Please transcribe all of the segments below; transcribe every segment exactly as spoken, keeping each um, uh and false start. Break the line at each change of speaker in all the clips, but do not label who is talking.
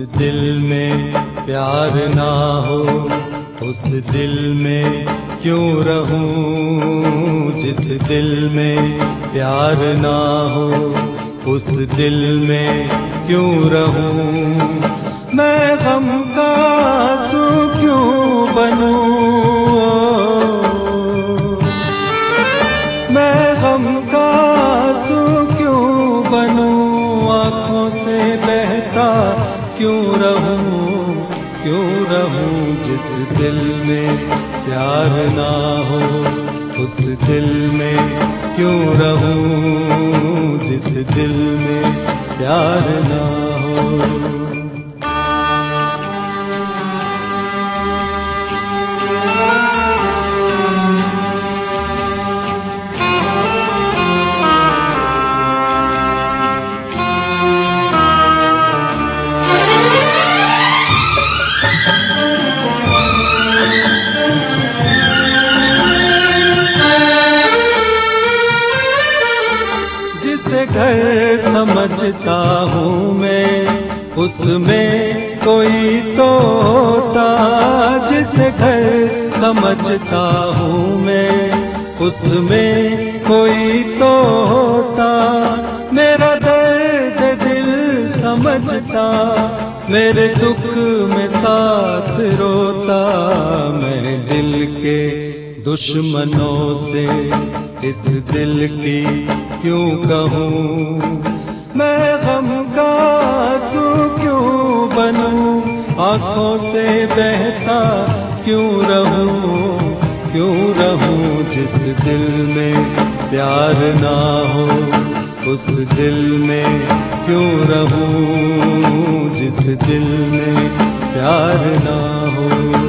दिल में प्यार ना हो, उस दिल में क्यों रहूं। जिस दिल में प्यार ना हो, उस दिल में क्यों रहूं। मैं गम का आंसू क्यों बनूं, मैं गम का आंसू क्यों बनूं। आँखों से बहता क्यों रहूं, क्यों रहूं। जिस दिल में प्यार ना हो, उस दिल में क्यों रहूं। जिस दिल में प्यार ना हो। घर समझता हूँ मैं, उसमें कोई तो होता। जिसे घर समझता हूँ मैं, उसमें कोई तो होता। मेरा दर्द दिल समझता, मेरे दुख में साथ रोता। मैं दिल के दुश्मनों से इस दिल की क्यों कहूँ। मैं गम का आंसू क्यों बनूं, आँखों से बहता क्यों रहूं, क्यों रहूं। जिस दिल में प्यार ना हो, उस दिल में क्यों रहूं। जिस दिल में प्यार ना हो।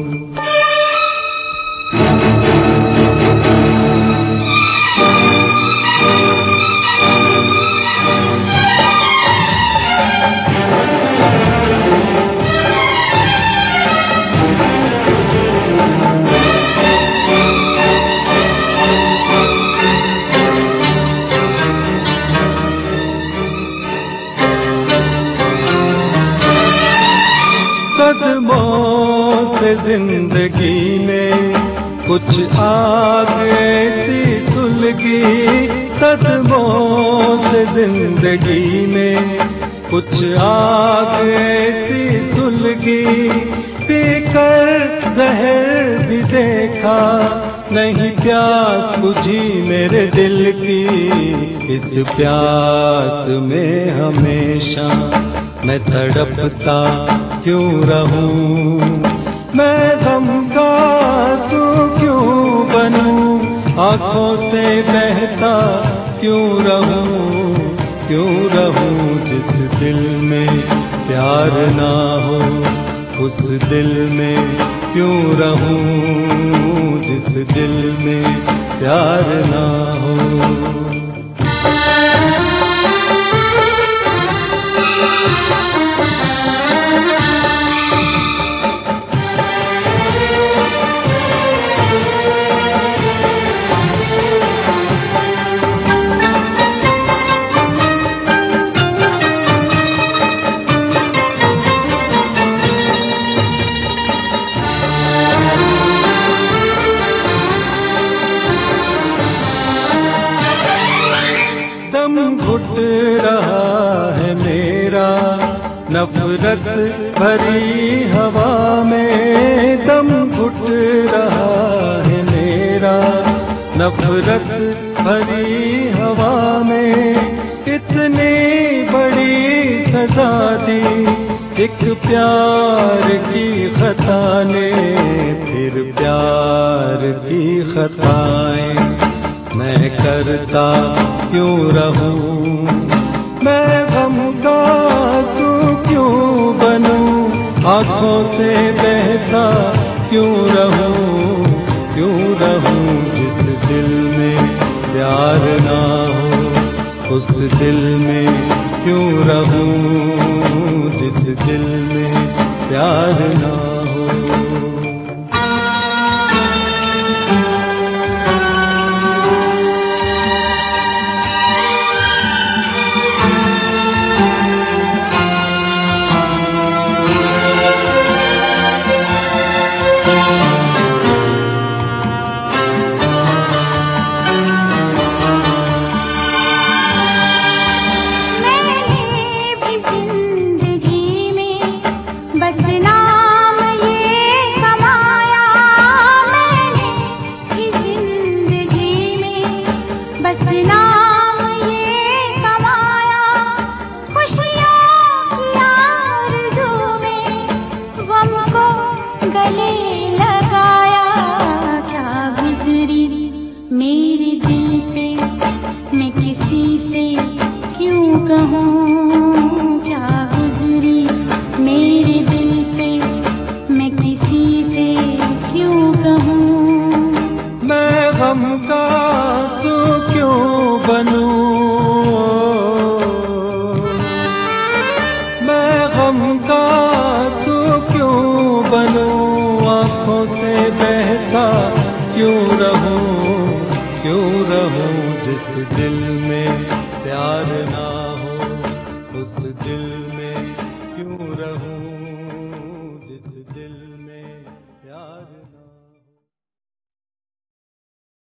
सदमों से जिंदगी में कुछ आग ऐसी सुलगी। सदमों से जिंदगी में कुछ आग ऐसी सुलगी। पीकर जहर भी देखा, नहीं प्यास बुझी मेरे दिल की। इस प्यास में हमेशा मैं तड़पता क्यों रहूं। मैं गम का आंसू क्यों बनूं, आँखों से बहता क्यों रहूं, क्यों रहूं। जिस दिल में प्यार ना हो, उस दिल में क्यों रहूं। जिस दिल में प्यार ना हो। घुट रहा है मेरा नफरत भरी हवा में। दम घुट रहा है मेरा नफरत भरी हवा में। इतनी बड़ी सजा दी एक प्यार की खता ने। फिर प्यार की खताएं मैं करता क्यों रहूं। मैं गम का आंसू क्यों बनूं, आँखों से बहता क्यों रहूं, क्यों रहूं। जिस दिल में प्यार ना हो, उस दिल में क्यों रहूं। जिस दिल में प्यार ना हो।
से क्यों कहूँ क्या गुजरी मेरे दिल पे, मैं किसी से क्यों कहूँ।
मैं गम का आंसू क्यों बनूं, मैं गम का आंसू क्यों बनूं, आँखों से बहता क्यों रहूं, क्यों रहूं जिस दिल में प्यार ना